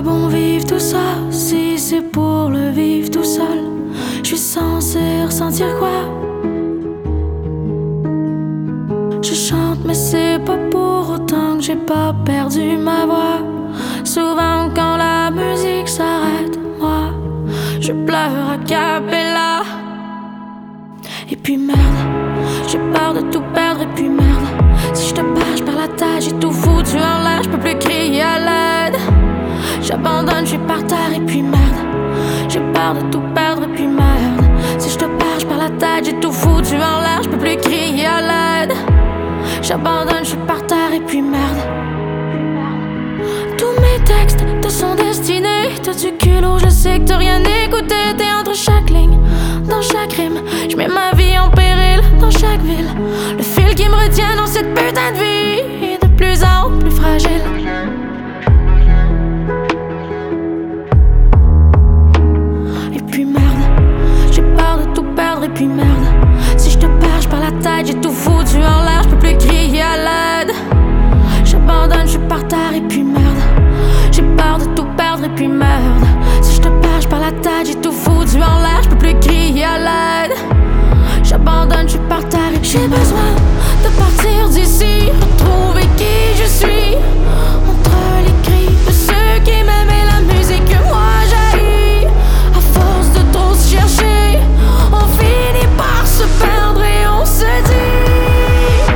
bon vivre tout ça si c'est pour le vivre tout seul? Je suis censé ressentir quoi? Je chante mais c'est pas pour autant que j'ai pas perdu ma voix. Souvent quand la musique s'arrête, moi je pleure a cappella. Et puis merde, j'ai peur de tout perdre. Et puis merde, si je te perds, je perds la tête. J'ai tout foutu en l'air, je peux plus crier à l'aide. J'abandonne, je suis par terre. Et puis merde, j'ai peur de tout perdre. Et puis merde, si je te perds, je perds la tête. J'ai tout foutu en l'air, je peux plus crier à l'aide. J'abandonne, je suis par terre. Et puis merde, tous mes textes te sont destinés. T'as du culot, je sais que t'as rien écouté. T'es entre chaque ligne, dans chaque rime. Je mets ma vie en péril dans chaque ville. Le fil qui me retient dans cette putain de vie est de plus en plus fragile. Et puis merde, j'ai peur de tout perdre. Et puis merde, si je te perds, je perds la tête. J'ai tout foutu en l'air, je peux plus crier à l'aide. J'abandonne, je suis par terre. Et puis merde, j'ai peur de tout perdre. Et puis merde, si je te perds, je perds la tête. J'ai tout foutu en l'air, je peux plus crier à l'aide. J'abandonne, je suis par terre. Et j'ai besoin de partir d'ici, retrouver qui je suis. Entre les cris de ceux qui m'aiment et la musique que moi j'haïs. À force de trop se chercher, on finit par se perdre et on se dit.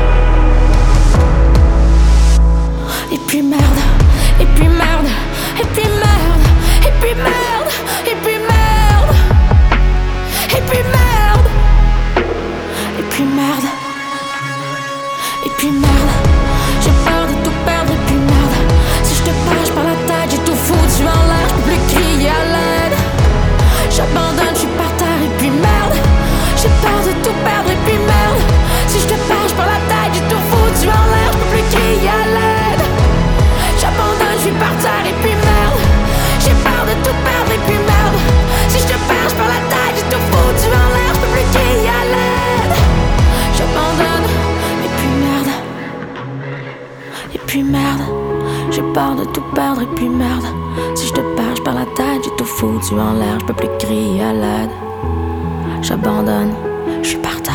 Et puis merde, et puis merde, et puis merde, et puis merde, et puis merde, et puis merde, et puis merde, et puis merde. J'ai peur de tout perdre. Et puis merde, si je te perds, je perds la tête. J'ai tout foutu en l'air, je peux plus crier à l'aide. J'abandonne, je suis par terre. Et puis merde, j'ai peur de tout perdre. Et puis merde, si je te perds, je perds la tête. J'ai tout foutu en l'air, je peux plus crier à l'aide. J'abandonne, je suis par terre. Et puis merde, j'ai peur de tout perdre. Et puis merde, si je te perds, je perds la tête. J'ai tout foutu en l'air, je peux plus crier à l'aide. J'abandonne, et puis merde, et puis merde, j'ai peur de tout perdre. Et puis merde, si je te perds, je perds la tête. J'ai tout foutu en l'air, je peux plus crier à l'aide. J'abandonne, je suis par terre.